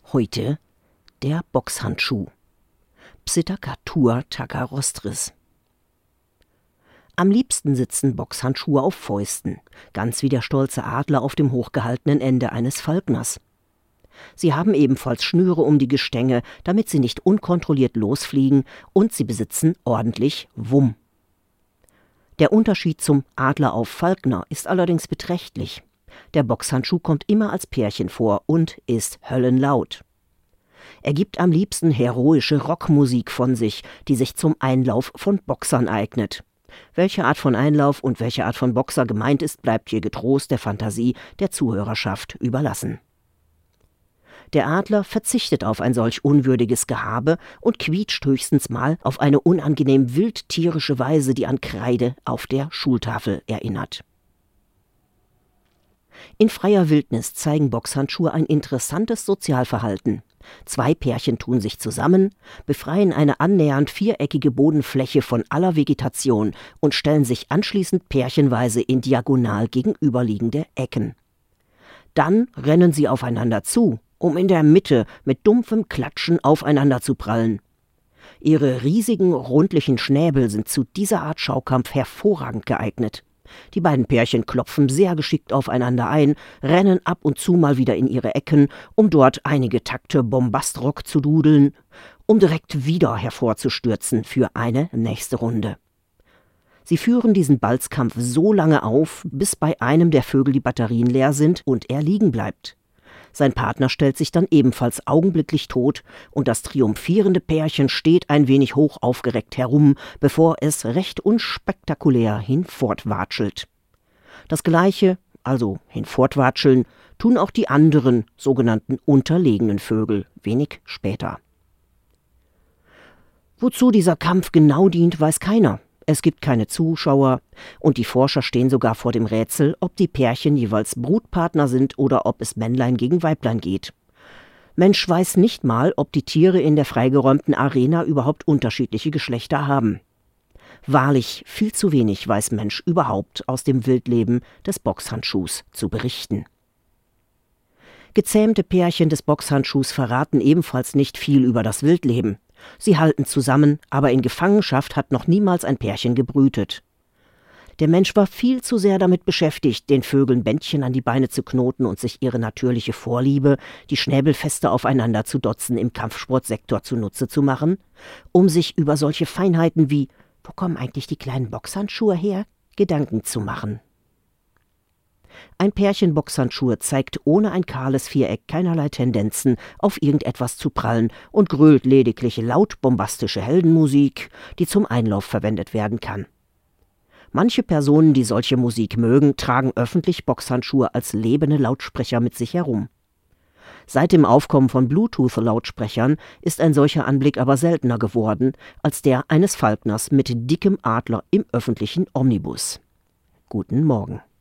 Heute der Boxhandschuh. Psittacatua tagarostris. Am liebsten sitzen Boxhandschuhe auf Fäusten, ganz wie der stolze Adler auf dem hochgehaltenen Ende eines Falkners. Sie haben ebenfalls Schnüre um die Gestänge, damit sie nicht unkontrolliert losfliegen, und sie besitzen ordentlich Wumm. Der Unterschied zum Adler auf Falkner ist allerdings beträchtlich. Der Boxhandschuh kommt immer als Pärchen vor und ist höllenlaut. Er gibt am liebsten heroische Rockmusik von sich, die sich zum Einlauf von Boxern eignet. Welche Art von Einlauf und welche Art von Boxer gemeint ist, bleibt hier getrost der Fantasie der Zuhörerschaft überlassen. Der Adler verzichtet auf ein solch unwürdiges Gehabe und quietscht höchstens mal auf eine unangenehm wildtierische Weise, die an Kreide auf der Schultafel erinnert. In freier Wildnis zeigen Boxhandschuhe ein interessantes Sozialverhalten. Zwei Pärchen tun sich zusammen, befreien eine annähernd viereckige Bodenfläche von aller Vegetation und stellen sich anschließend pärchenweise in diagonal gegenüberliegende Ecken. Dann rennen sie aufeinander zu, um in der Mitte mit dumpfem Klatschen aufeinander zu prallen. Ihre riesigen, rundlichen Schnäbel sind zu dieser Art Schaukampf hervorragend geeignet. Die beiden Pärchen klopfen sehr geschickt aufeinander ein, rennen ab und zu mal wieder in ihre Ecken, um dort einige Takte Bombastrock zu dudeln, um direkt wieder hervorzustürzen für eine nächste Runde. Sie führen diesen Balzkampf so lange auf, bis bei einem der Vögel die Batterien leer sind und er liegen bleibt. Sein Partner stellt sich dann ebenfalls augenblicklich tot und das triumphierende Pärchen steht ein wenig hoch aufgereckt herum, bevor es recht unspektakulär hinfortwatschelt. Das Gleiche, also hinfortwatscheln, tun auch die anderen sogenannten unterlegenen Vögel wenig später. Wozu dieser Kampf genau dient, weiß keiner. Es gibt keine Zuschauer und die Forscher stehen sogar vor dem Rätsel, ob die Pärchen jeweils Brutpartner sind oder ob es Männlein gegen Weiblein geht. Mensch weiß nicht mal, ob die Tiere in der freigeräumten Arena überhaupt unterschiedliche Geschlechter haben. Wahrlich, viel zu wenig weiß Mensch überhaupt aus dem Wildleben des Boxhandschuhs zu berichten. Gezähmte Pärchen des Boxhandschuhs verraten ebenfalls nicht viel über das Wildleben. Sie halten zusammen, aber in Gefangenschaft hat noch niemals ein Pärchen gebrütet. Der Mensch war viel zu sehr damit beschäftigt, den Vögeln Bändchen an die Beine zu knoten und sich ihre natürliche Vorliebe, die Schnäbelfeste aufeinander zu dotzen, im Kampfsportsektor zunutze zu machen, um sich über solche Feinheiten wie »Wo kommen eigentlich die kleinen Boxhandschuhe her?« Gedanken zu machen. Ein Pärchen Boxhandschuhe zeigt ohne ein kahles Viereck keinerlei Tendenzen, auf irgendetwas zu prallen und grölt lediglich laut bombastische Heldenmusik, die zum Einlauf verwendet werden kann. Manche Personen, die solche Musik mögen, tragen öffentlich Boxhandschuhe als lebende Lautsprecher mit sich herum. Seit dem Aufkommen von Bluetooth-Lautsprechern ist ein solcher Anblick aber seltener geworden als der eines Falkners mit dickem Adler im öffentlichen Omnibus. Guten Morgen.